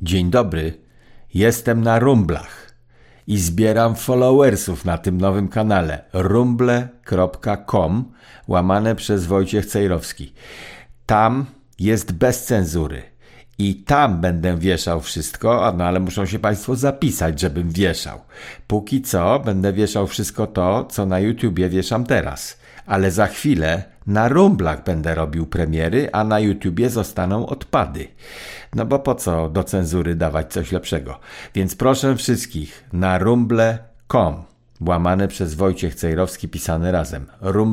Dzień dobry, jestem na Rumblach i zbieram followersów na tym nowym kanale rumble.com/Wojciech Cejrowski. Tam jest bez cenzury i tam będę wieszał wszystko, ale muszą się Państwo zapisać, żebym wieszał. Póki co będę wieszał wszystko to, co na YouTubie wieszam teraz, ale za chwilę na Rumblach będę robił premiery, a na YouTubie zostaną odpady. No bo po co do cenzury dawać coś lepszego? Więc proszę wszystkich na rumble.com/Wojciech Cejrowski pisane razem.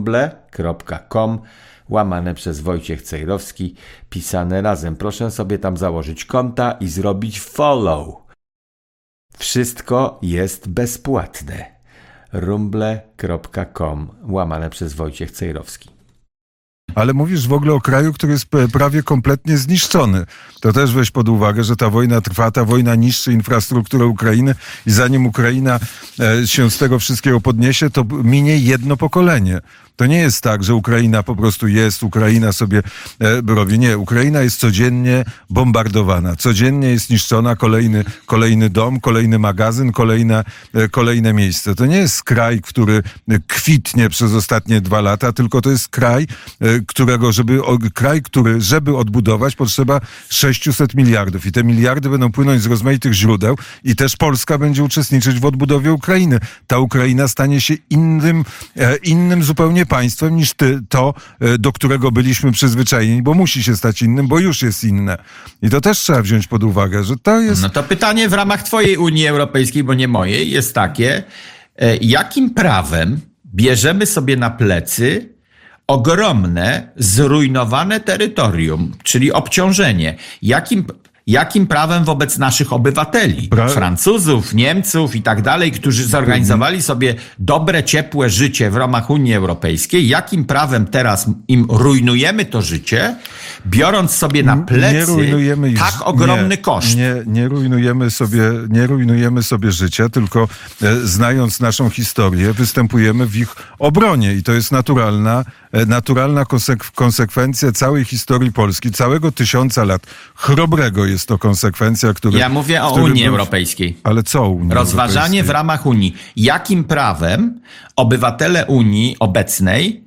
rumble.com/Wojciech Cejrowski pisane razem. Proszę sobie tam założyć konta i zrobić follow. Wszystko jest bezpłatne. rumble.com/Wojciech Cejrowski. Ale mówisz w ogóle o kraju, który jest prawie kompletnie zniszczony. To też weź pod uwagę, że ta wojna trwa, ta wojna niszczy infrastrukturę Ukrainy i zanim Ukraina się z tego wszystkiego podniesie, to minie jedno pokolenie. To nie jest tak, że Ukraina po prostu jest, Ukraina sobie robi. Nie, Ukraina jest codziennie bombardowana, codziennie jest niszczona, kolejny dom, kolejny magazyn, kolejne miejsce. To nie jest kraj, który kwitnie przez ostatnie 2 lata, tylko to jest kraj, żeby odbudować, potrzeba 600 miliardów. I te miliardy będą płynąć z rozmaitych źródeł i też Polska będzie uczestniczyć w odbudowie Ukrainy. Ta Ukraina stanie się innym zupełnie państwem niż do którego byliśmy przyzwyczajeni, bo musi się stać innym, bo już jest inne. I to też trzeba wziąć pod uwagę, że to jest... No to pytanie w ramach twojej Unii Europejskiej, bo nie mojej, jest takie, jakim prawem bierzemy sobie na plecy ogromne, zrujnowane terytorium, czyli obciążenie. Jakim prawem wobec naszych obywateli, Francuzów, Niemców i tak dalej, którzy zorganizowali sobie dobre, ciepłe życie w ramach Unii Europejskiej, jakim prawem teraz im rujnujemy to życie, biorąc sobie na plecy tak ogromny koszt? Nie rujnujemy sobie życia, tylko znając naszą historię, występujemy w ich obronie i to jest naturalna konsekwencja całej historii Polski, całego 1000 lat. Chrobrego jest to konsekwencja, która... Ja mówię o Unii Europejskiej. Ale co Unii Rozważanie Europejskiej? w ramach Unii. Jakim prawem obywatele Unii obecnej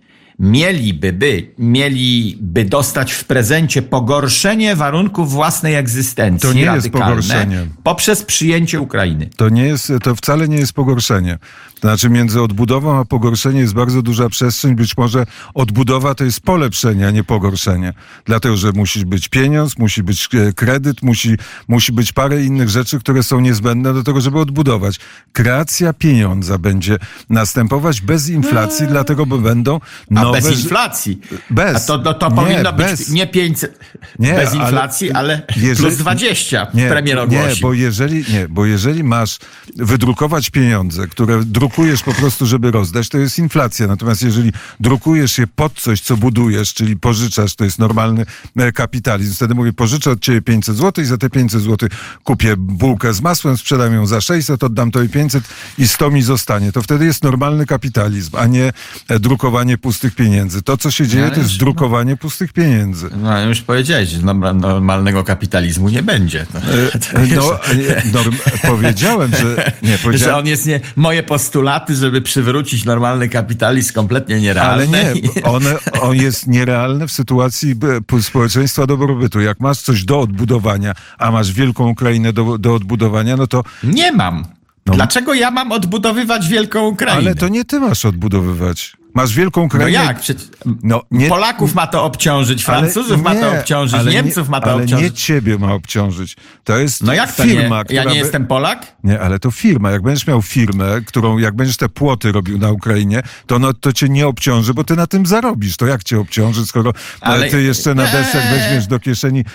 mieliby dostać w prezencie pogorszenie warunków własnej egzystencji to nie radykalne jest pogorszenie. Poprzez przyjęcie Ukrainy? To wcale nie jest pogorszenie. To znaczy między odbudową a pogorszeniem jest bardzo duża przestrzeń. Być może odbudowa to jest polepszenie, a nie pogorszenie. Dlatego, że musi być pieniądz, musi być kredyt, musi być parę innych rzeczy, które są niezbędne do tego, żeby odbudować. Kreacja pieniądza będzie następować bez inflacji, dlatego będą nowe... bez inflacji? Bez. A to powinno być nie 500... bez inflacji, ale plus 20 premier ogłosił. Bo jeżeli masz wydrukować pieniądze, które drukujesz po prostu, żeby rozdać, to jest inflacja. Natomiast jeżeli drukujesz je pod coś, co budujesz, czyli pożyczasz, to jest normalny kapitalizm. Wtedy mówię, pożyczę od ciebie 500 zł i za te 500 zł kupię bułkę z masłem, sprzedam ją za 600, oddam tobie 500 i 100 mi zostanie. To wtedy jest normalny kapitalizm, a nie drukowanie pustych pieniędzy. To, co się dzieje, to jest drukowanie pustych pieniędzy. No, już powiedziałeś, że normalnego kapitalizmu nie będzie. Powiedziałem, że... Że on jest moje postulaty, żeby przywrócić normalny kapitalizm, kompletnie nierealne. Ale nie, on jest nierealny w sytuacji społeczeństwa dobrobytu. Jak masz coś do odbudowania, a masz wielką Ukrainę do odbudowania, no to... Nie mam. Dlaczego ja mam odbudowywać wielką Ukrainę? Ale to nie ty masz odbudowywać. Masz wielką Ukrainę. No jak? Polaków ma to obciążyć, Francuzów ma to obciążyć, Niemców ma to obciążyć. Ale nie ciebie ma obciążyć. To jest jak to firma, nie? Ja nie jestem Polak? Nie, ale to firma. Jak będziesz miał firmę, jak będziesz te płoty robił na Ukrainie, to cię nie obciąży, bo ty na tym zarobisz. To jak cię obciąży, skoro ty jeszcze na desek weźmiesz do kieszeni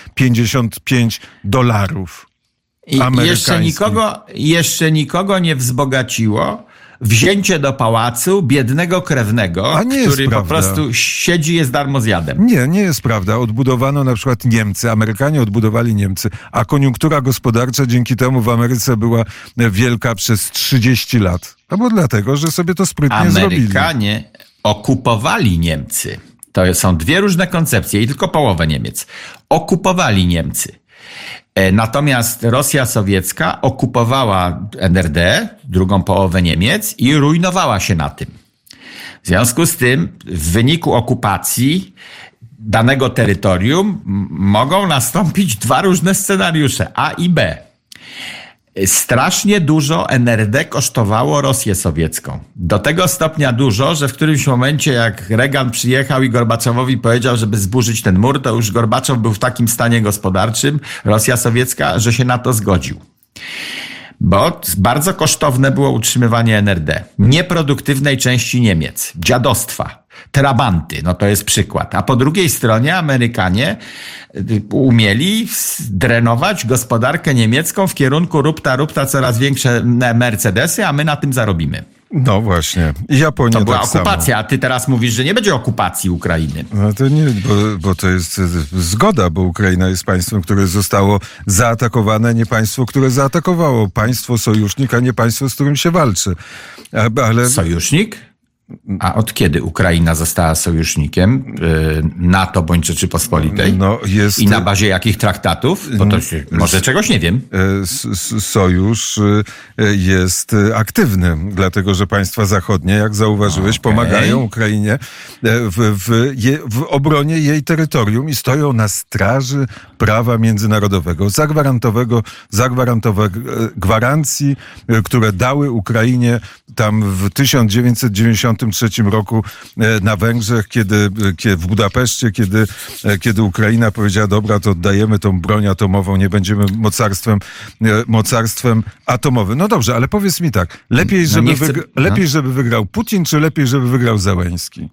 $55 amerykańskich. Jeszcze nikogo nie wzbogaciło wzięcie do pałacu biednego krewnego, który po prostu siedzi, jest darmozjadem. Nie jest prawda. Odbudowano na przykład Niemcy, Amerykanie odbudowali Niemcy, a koniunktura gospodarcza dzięki temu w Ameryce była wielka przez 30 lat. No bo dlatego, że sobie to sprytnie zrobili. Amerykanie okupowali Niemcy. To są dwie różne koncepcje i tylko połowę Niemiec. Okupowali Niemcy. Natomiast Rosja sowiecka okupowała NRD, drugą połowę Niemiec i rujnowała się na tym. W związku z tym w wyniku okupacji danego terytorium mogą nastąpić dwa różne scenariusze, A i B. Strasznie dużo NRD kosztowało Rosję sowiecką. Do tego stopnia dużo, że w którymś momencie jak Reagan przyjechał i Gorbaczowowi powiedział, żeby zburzyć ten mur, to już Gorbaczow był w takim stanie gospodarczym, Rosja sowiecka, że się na to zgodził. Bo bardzo kosztowne było utrzymywanie NRD. Nieproduktywnej części Niemiec, dziadostwa, trabanty, no to jest przykład. A po drugiej stronie Amerykanie umieli drenować gospodarkę niemiecką w kierunku rupta, coraz większe Mercedesy, a my na tym zarobimy. No właśnie. I Japonia to była tak okupacja, samo. A ty teraz mówisz, że nie będzie okupacji Ukrainy. No to nie, bo to jest zgoda, bo Ukraina jest państwem, które zostało zaatakowane, nie państwo, które zaatakowało. Państwo sojusznik, a nie państwo, z którym się walczy. Ale... Sojusznik? A od kiedy Ukraina została sojusznikiem NATO bądź Rzeczypospolitej? No jest... I na bazie jakich traktatów? Bo to może czegoś nie wiem. Sojusz jest aktywny, dlatego że państwa zachodnie, jak zauważyłeś, pomagają Ukrainie w obronie jej terytorium i stoją na straży prawa międzynarodowego, gwarancji, które dały Ukrainie tam w 1993 roku na Węgrzech, w Budapeszcie, kiedy Ukraina powiedziała, dobra, to oddajemy tą broń atomową, nie będziemy mocarstwem atomowym. No dobrze, ale powiedz mi tak, lepiej, żeby wygrał Putin, czy lepiej, żeby wygrał Zełenski?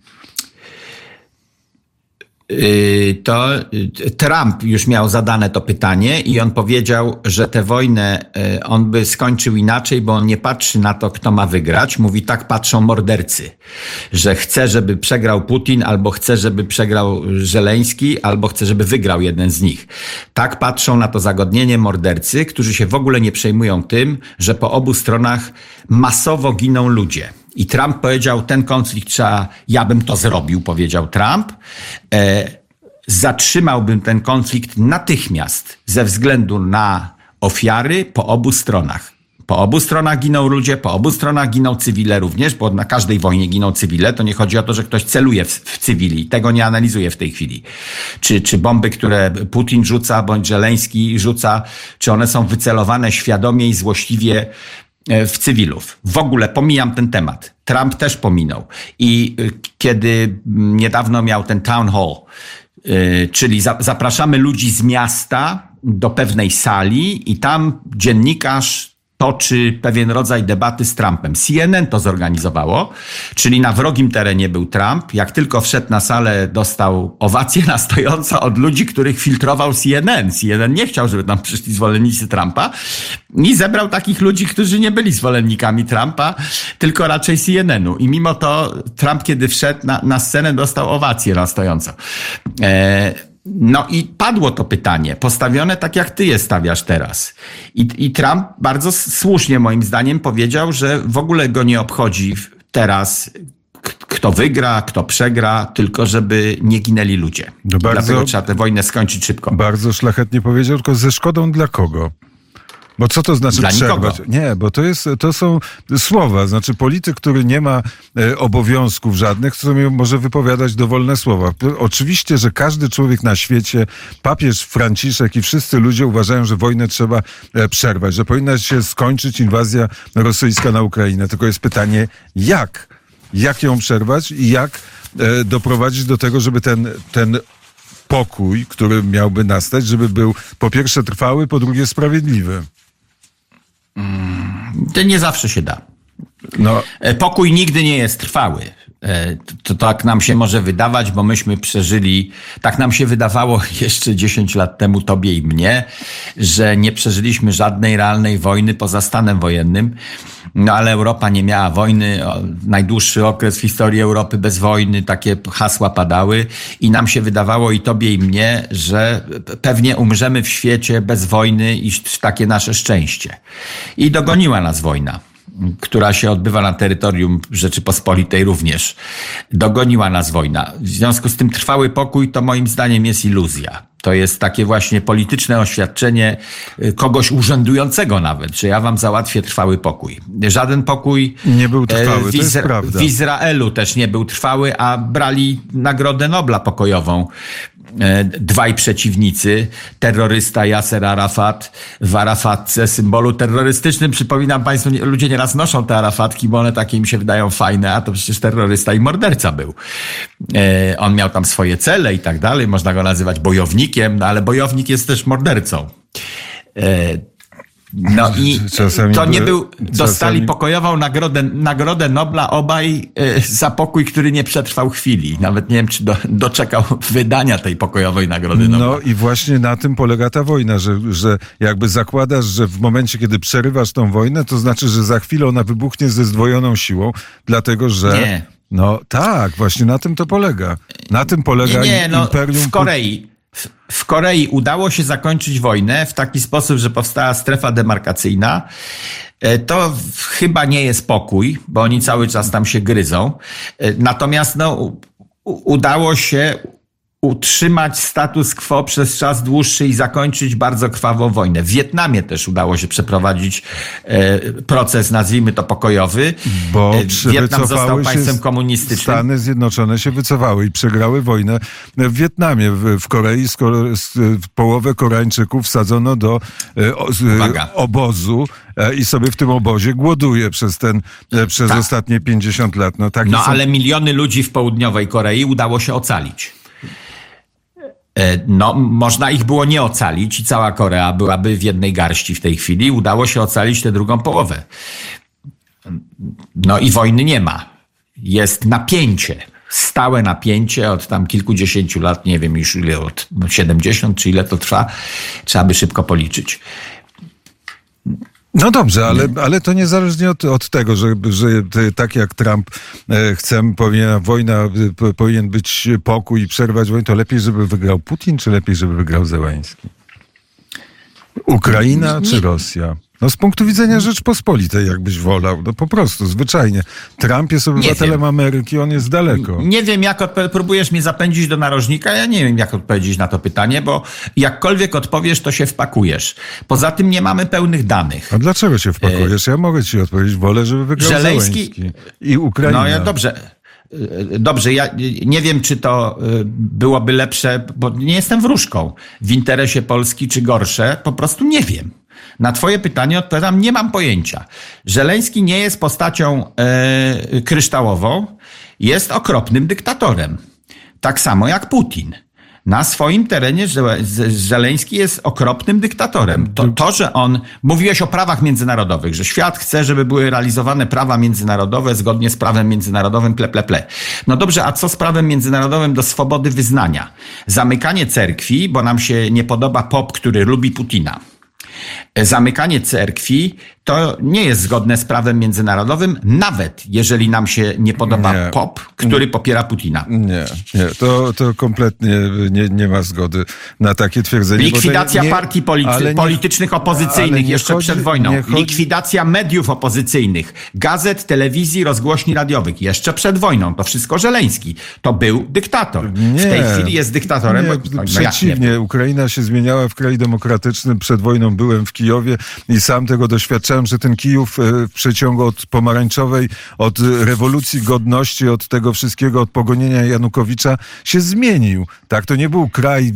To Trump już miał zadane to pytanie i on powiedział, że tę wojnę on by skończył inaczej, bo on nie patrzy na to, kto ma wygrać. Mówi, tak patrzą mordercy, że chce, żeby przegrał Putin, albo chce, żeby przegrał Żeleński, albo chce, żeby wygrał jeden z nich. Tak patrzą na to zagodnienie mordercy, którzy się w ogóle nie przejmują tym, że po obu stronach masowo giną ludzie. I Trump powiedział, ten konflikt ja bym to zrobił, powiedział Trump. Zatrzymałbym ten konflikt natychmiast ze względu na ofiary po obu stronach. Po obu stronach giną ludzie, po obu stronach giną cywile również, bo na każdej wojnie giną cywile. To nie chodzi o to, że ktoś celuje w cywili. Tego nie analizuję w tej chwili. Czy bomby, które Putin rzuca, bądź Żeleński rzuca, czy one są wycelowane świadomie i złośliwie w cywilów. W ogóle pomijam ten temat. Trump też pominął. I kiedy niedawno miał ten town hall, czyli zapraszamy ludzi z miasta do pewnej sali i tam dziennikarz toczy pewien rodzaj debaty z Trumpem. CNN to zorganizowało, czyli na wrogim terenie był Trump. Jak tylko wszedł na salę, dostał owację na stojąco od ludzi, których filtrował CNN. CNN nie chciał, żeby tam przyszli zwolennicy Trumpa i zebrał takich ludzi, którzy nie byli zwolennikami Trumpa, tylko raczej CNN-u. I mimo to Trump, kiedy wszedł na scenę, dostał owację na stojąco. No i padło to pytanie, postawione tak jak ty je stawiasz teraz. I Trump bardzo słusznie moim zdaniem powiedział, że w ogóle go nie obchodzi teraz kto wygra, kto przegra, tylko żeby nie ginęli ludzie. No dlatego trzeba tę wojnę skończyć szybko. Bardzo szlachetnie powiedział, tylko ze szkodą dla kogo? Bo co to znaczy przerwać? Nie, bo to są słowa. Znaczy polityk, który nie ma obowiązków żadnych, który może wypowiadać dowolne słowa. Oczywiście, że każdy człowiek na świecie, papież Franciszek i wszyscy ludzie uważają, że wojnę trzeba przerwać, że powinna się skończyć inwazja rosyjska na Ukrainę. Tylko jest pytanie, jak? Jak ją przerwać i jak doprowadzić do tego, żeby ten pokój, który miałby nastać, żeby był po pierwsze trwały, po drugie sprawiedliwy. To nie zawsze się da. No. Pokój nigdy nie jest trwały. To tak nam się może wydawać, bo myśmy przeżyli, tak nam się wydawało jeszcze 10 lat temu tobie i mnie, że nie przeżyliśmy żadnej realnej wojny poza stanem wojennym. No ale Europa nie miała wojny, najdłuższy okres w historii Europy bez wojny, takie hasła padały i nam się wydawało i tobie i mnie, że pewnie umrzemy w świecie bez wojny i takie nasze szczęście. I dogoniła nas wojna, która się odbywa na terytorium Rzeczypospolitej również. Dogoniła nas wojna. W związku z tym trwały pokój to moim zdaniem jest iluzja. To jest takie właśnie polityczne oświadczenie kogoś urzędującego nawet, że ja wam załatwię trwały pokój. Żaden pokój nie był trwały, to jest prawda. W Izraelu też nie był trwały, a brali Nagrodę Nobla pokojową. Dwaj przeciwnicy, terrorysta Yasser Arafat w Arafatce, symbolu terrorystycznym. Przypominam Państwu, ludzie nieraz noszą te Arafatki, bo one takie mi się wydają fajne, a to przecież terrorysta i morderca był. On miał tam swoje cele i tak dalej, można go nazywać bojownikiem, no ale bojownik jest też mordercą. No i dostali pokojową nagrodę Nobla obaj za pokój, który nie przetrwał chwili. Nawet nie wiem, czy doczekał wydania tej pokojowej nagrody Nobla. No i właśnie na tym polega ta wojna, że jakby zakładasz, że w momencie, kiedy przerywasz tą wojnę, to znaczy, że za chwilę ona wybuchnie ze zdwojoną siłą, dlatego że... Nie. No tak, właśnie na tym to polega. Na tym polega imperium... W Korei udało się zakończyć wojnę w taki sposób, że powstała strefa demarkacyjna. To chyba nie jest pokój, bo oni cały czas tam się gryzą. Natomiast udało się utrzymać status quo przez czas dłuższy i zakończyć bardzo krwawą wojnę. W Wietnamie też udało się przeprowadzić proces, nazwijmy to pokojowy. Bo Wietnam został państwem komunistycznym. Stany Zjednoczone się wycofały i przegrały wojnę w Wietnamie. W Korei połowę Koreańczyków wsadzono do obozu i sobie w tym obozie głoduje przez ostatnie 50 lat. Ale miliony ludzi w południowej Korei udało się ocalić. No, można ich było nie ocalić i cała Korea byłaby w jednej garści w tej chwili. Udało się ocalić tę drugą połowę. No i wojny nie ma. Jest napięcie. Stałe napięcie od tam kilkudziesięciu lat, nie wiem już ile, od 70 czy ile to trwa. Trzeba by szybko policzyć. No dobrze, ale to niezależnie od tego, że tak jak Trump chce, powinien być pokój i przerwać wojnę, to lepiej, żeby wygrał Putin, czy lepiej, żeby wygrał Zełański? Ukraina czy Rosja? No z punktu widzenia Rzeczpospolitej, jakbyś wolał. No po prostu, zwyczajnie. Trump jest obywatelem Ameryki, on jest daleko. Nie wiem, próbujesz mnie zapędzić do narożnika, ja nie wiem, jak odpowiedzieć na to pytanie, bo jakkolwiek odpowiesz, to się wpakujesz. Poza tym nie mamy pełnych danych. A dlaczego się wpakujesz? Ja mogę ci odpowiedzieć, wolę, żeby wygrał Zełański i Ukraina. No ja Dobrze, ja nie wiem, czy to byłoby lepsze, bo nie jestem wróżką, w interesie Polski, czy gorsze, po prostu nie wiem. Na twoje pytanie odpowiadam, nie mam pojęcia. Żeleński nie jest postacią kryształową, jest okropnym dyktatorem. Tak samo jak Putin. Na swoim terenie Żeleński jest okropnym dyktatorem. To, że on... Mówiłeś o prawach międzynarodowych, że świat chce, żeby były realizowane prawa międzynarodowe zgodnie z prawem międzynarodowym, ple. No dobrze, a co z prawem międzynarodowym do swobody wyznania? Zamykanie cerkwi, bo nam się nie podoba pop, który lubi Putina. Zamykanie cerkwi to nie jest zgodne z prawem międzynarodowym, nawet jeżeli nam się nie podoba pop, który popiera Putina. Nie, to kompletnie nie ma zgody na takie twierdzenie. Likwidacja partii politycznych opozycyjnych jeszcze przed wojną. Likwidacja mediów opozycyjnych, gazet, telewizji, rozgłośni radiowych jeszcze przed wojną. To wszystko Żeleński. To był dyktator. W tej chwili jest dyktatorem. Przeciwnie, Ukraina się zmieniała w kraj demokratyczny. Przed wojną byłem w Kijowie i sam tego doświadczałem, że ten Kijów w przeciągu od pomarańczowej, od rewolucji godności, od tego wszystkiego, od pogonienia Janukowicza się zmienił. Tak, to nie był kraj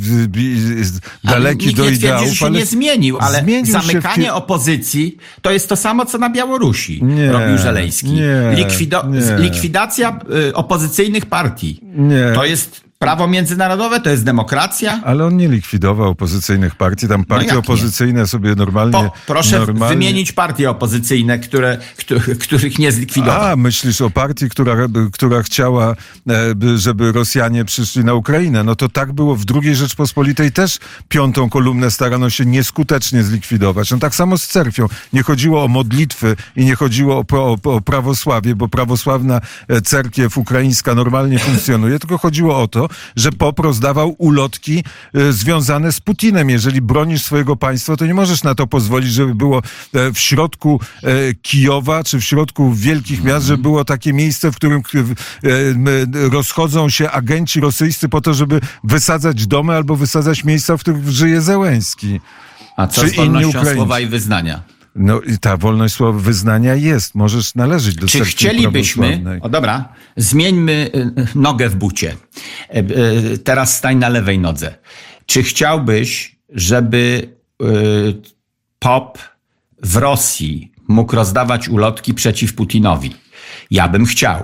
daleki do ideałów. Nikt nie twierdzi, że się nie zmienił, ale zamykanie opozycji to jest to samo, co na Białorusi robił Żeleński. Likwidacja opozycyjnych partii. To jest prawo międzynarodowe, to jest demokracja. Ale on nie likwidował opozycyjnych partii. Tam partie opozycyjne sobie normalnie... Proszę wymienić partie opozycyjne, których nie zlikwidował. A, myślisz o partii, która chciała, żeby Rosjanie przyszli na Ukrainę. No to tak było w II Rzeczpospolitej też. Piątą kolumnę starano się nieskutecznie zlikwidować. No tak samo z cerkwią. Nie chodziło o modlitwy i nie chodziło o prawosławie, bo prawosławna cerkiew ukraińska normalnie funkcjonuje, tylko chodziło o to, że POP rozdawał ulotki związane z Putinem. Jeżeli bronisz swojego państwa, to nie możesz na to pozwolić, żeby było w środku Kijowa, czy w środku wielkich miast, żeby było takie miejsce, w którym rozchodzą się agenci rosyjscy po to, żeby wysadzać domy albo wysadzać miejsca, w których żyje Zełenski. A co z wolnością słowa i wyznania? No i ta wolność słowa wyznania jest. Możesz należeć do Czy chcielibyśmy... O dobra, zmieńmy nogę w bucie. Teraz stań na lewej nodze. Czy chciałbyś, żeby POP w Rosji mógł rozdawać ulotki przeciw Putinowi? Ja bym chciał.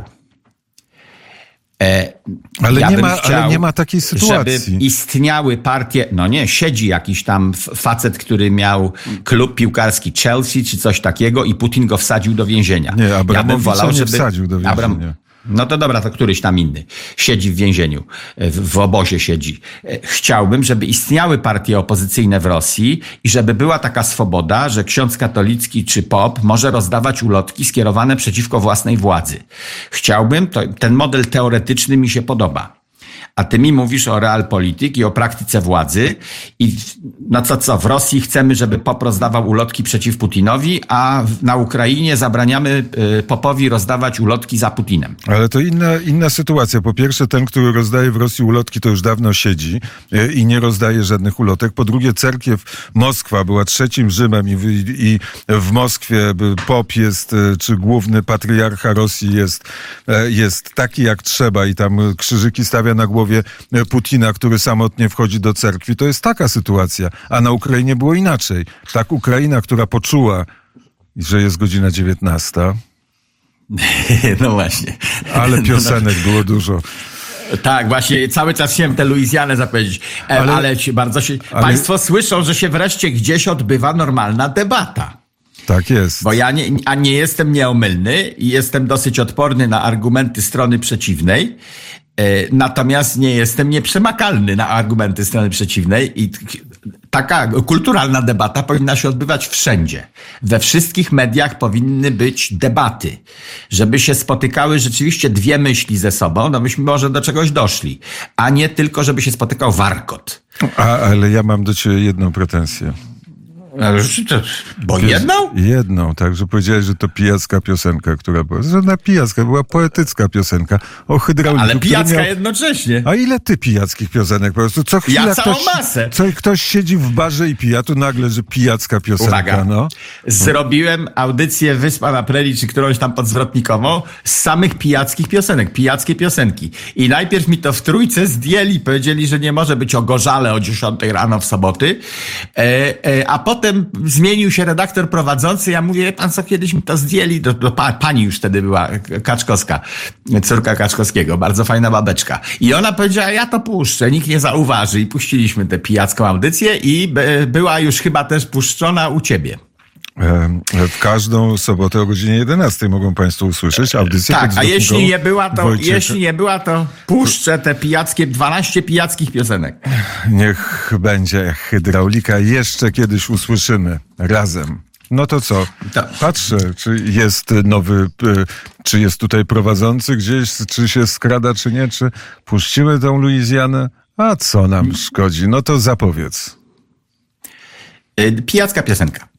Ale nie ma takiej sytuacji. Żeby istniały partie, no nie, siedzi jakiś tam facet, który miał klub piłkarski Chelsea czy coś takiego i Putin go wsadził do więzienia. Nie, Abramowicza nie wsadził do więzienia. No to dobra, to któryś tam inny siedzi w więzieniu, w obozie siedzi. Chciałbym, żeby istniały partie opozycyjne w Rosji i żeby była taka swoboda, że ksiądz katolicki czy POP może rozdawać ulotki skierowane przeciwko własnej władzy. Chciałbym, ten model teoretyczny mi się podoba. A ty mi mówisz o realpolitik i o praktyce władzy i no co, w Rosji chcemy, żeby POP rozdawał ulotki przeciw Putinowi, a na Ukrainie zabraniamy POP-owi rozdawać ulotki za Putinem. Ale to inna sytuacja. Po pierwsze, ten, który rozdaje w Rosji ulotki, to już dawno siedzi i nie rozdaje żadnych ulotek. Po drugie, cerkiew Moskwa była trzecim Rzymem i w Moskwie POP jest, czy główny patriarcha Rosji jest taki jak trzeba i tam krzyżyki stawia na głowie Putina, który samotnie wchodzi do cerkwi. To jest taka sytuacja. A na Ukrainie było inaczej. Tak Ukraina, która poczuła, że jest godzina 19. No właśnie. Ale piosenek było dużo. Tak, właśnie cały czas chciałem tę Luizjanę zapowiedzieć. Ale Państwo słyszą, że się wreszcie gdzieś odbywa normalna debata. Tak jest. Bo ja nie jestem nieomylny i jestem dosyć odporny na argumenty strony przeciwnej. Natomiast nie jestem nieprzemakalny na argumenty strony przeciwnej i taka kulturalna debata powinna się odbywać wszędzie. We wszystkich mediach powinny być debaty, żeby się spotykały rzeczywiście dwie myśli ze sobą, no myśmy może do czegoś doszli, a nie tylko, żeby się spotykał warkot. Ale ja mam do ciebie jedną pretensję. Bo jedną? Jedną, także powiedziałeś, że to pijacka piosenka, która była. Żadna pijacka, była poetycka piosenka o hydrauliku. Ale pijacka jednocześnie. A ile ty pijackich piosenek? Po prostu co chwila ja całą masę. Ktoś siedzi w barze i pija, tu nagle, że pijacka piosenka. Uwaga. No. Zrobiłem audycję Wyspa na Prairie, czy którąś tam podzwrotnikową, z samych pijackich piosenek, pijackie piosenki. I najpierw mi to w Trójce zdjęli, powiedzieli, że nie może być o Gorzale o 10 rano w soboty, a potem zmienił się redaktor prowadzący. Ja mówię, pan co, kiedyś mi to zdjęli. Pani już wtedy była Kaczkowska, córka Kaczkowskiego. Bardzo fajna babeczka. I ona powiedziała, ja to puszczę, nikt nie zauważy. I puściliśmy tę pijacką audycję i była już chyba też puszczona u ciebie. W każdą sobotę o godzinie 11 mogą państwo usłyszeć audycję. Tak, a jeśli nie była, to puszczę te 12 pijackich piosenek. Niech będzie hydraulika. Jeszcze kiedyś usłyszymy razem. No to co? Patrzę, czy jest nowy, czy jest tutaj prowadzący gdzieś, czy się skrada, czy nie, czy puścimy tą Luizjanę? A co nam szkodzi? No to zapowiedz. Pijacka piosenka.